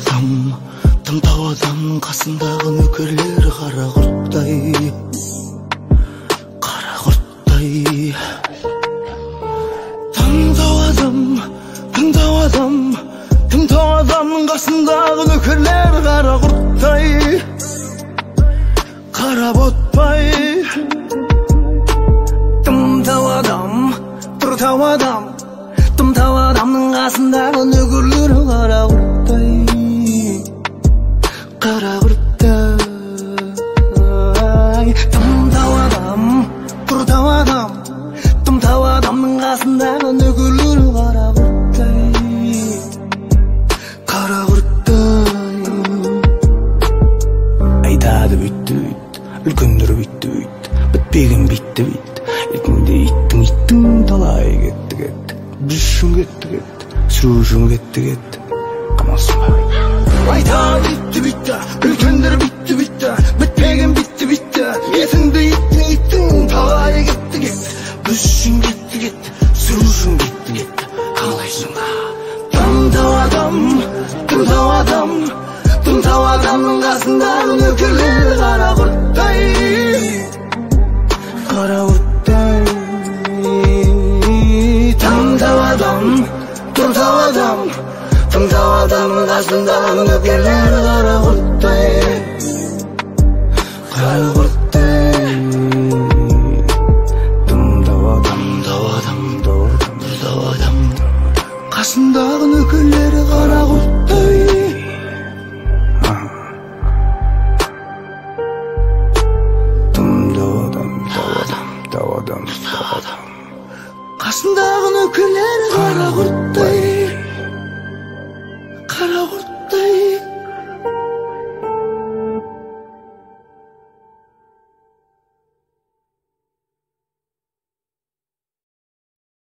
тымтау адам қасындағы нөкерлері қара құрттай тымтау адамның қасындағы нөкерлері қара құрттай қара ботпай тымтау адамның қасындағы нөкерлері қара құрттай тымтау адамның қасындағы нөкерлері қара құрттай айтады бүйтті үлкендер бүйтті бітпеген битті ертеңде иттің талай кетті біз үшін кетті сүру үшін кетті қамалсың ба айтады бүйтті үлкендер бүйтті бітпеген битті ертеңде иттің талай кетті біз үшін кетті сүру үшін кетті қалайсың ба тымтау адамның қасындағы нөкерлері қара құрттай тымтау адамның қасындағы нөкерлері қара құрттай тымтау адам қасындағы нөкерлері қара құрттай қасындағы нөкерлері қара құрттай